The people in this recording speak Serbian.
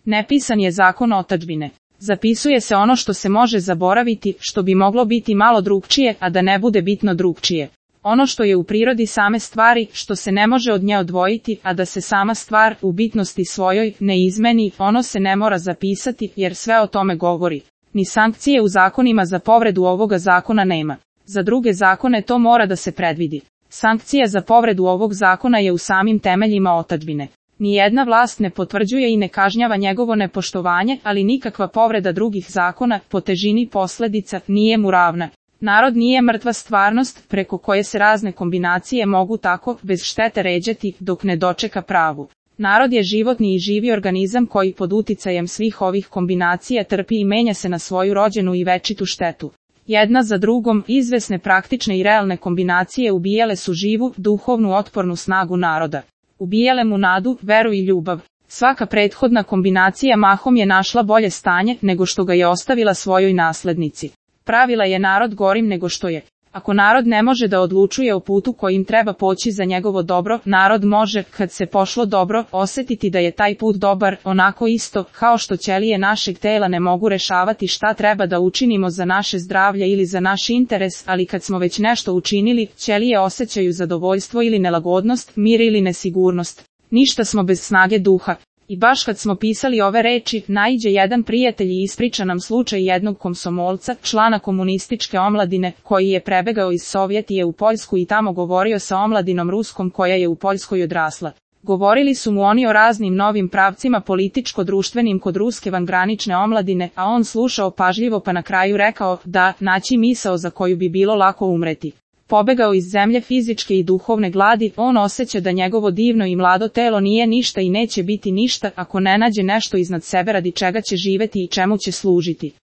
Nepisan je zakon otadžbine. Zapisuje se ono što se može zaboraviti, što bi moglo biti malo drugčije, a da ne bude bitno drugčije. Ono što je u prirodi same stvari, što se ne može od nje odvojiti, a da se sama stvar, u bitnosti svojoj, ne izmeni, ono se ne mora zapisati, jer sve o tome govori. Ni sankcije u zakonima za povredu ovoga zakona nema. Za druge zakone to mora da se predvidi. Sankcija za povredu ovog zakona je u samim temeljima otadžbine. Nijedna vlast ne potvrđuje i ne kažnjava njegovo nepoštovanje, ali nikakva povreda drugih zakona, po težini posledica, nije mu ravna. Narod nije mrtva stvarnost, preko koje se razne kombinacije mogu tako, bez štete ređati, dok ne dočeka pravu. Narod je životni i živi organizam koji pod uticajem svih ovih kombinacija trpi i menja se na svoju rođenu i večitu štetu. Jedna za drugom, izvesne praktične i realne kombinacije ubijale su živu, duhovnu otpornu snagu naroda. Ubijale mu nadu, veru i ljubav. Svaka prethodna kombinacija mahom je našla bolje stanje, nego što ga je ostavila svojoj naslednici. Pravila je narod gorim nego što je. Ako narod ne može da odlučuje o putu kojim treba poći za njegovo dobro, narod može, kad se pošlo dobro, osetiti da je taj put dobar, onako isto, kao što ćelije našeg tela ne mogu rešavati šta treba da učinimo za naše zdravlje ili za naš interes, ali kad smo već nešto učinili, ćelije osjećaju zadovoljstvo ili nelagodnost, mir ili nesigurnost. Ništa smo bez snage duha. I baš kad smo pisali ove reči, naiđe jedan prijatelj i ispriča nam slučaj jednog komsomolca, člana komunističke omladine, koji je prebegao iz Sovjetije u Poljsku i tamo govorio sa omladinom ruskom koja je u Poljskoj odrasla. Govorili su mu oni o raznim novim pravcima političko-društvenim kod ruske vangranične omladine, a on slušao pažljivo pa na kraju rekao, da, naći misao za koju bi bilo lako umreti. Pobegao iz zemlje fizičke i duhovne gladi, on osjeća da njegovo divno i mlado telo nije ništa i neće biti ništa ako ne nađe nešto iznad sebe radi čega će živeti i čemu će služiti.